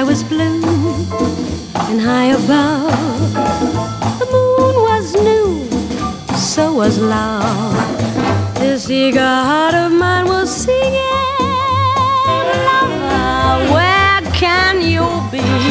sky was blue, and high above the moon was new, so was love. This eager heart of mine was singing, lover, where can you be?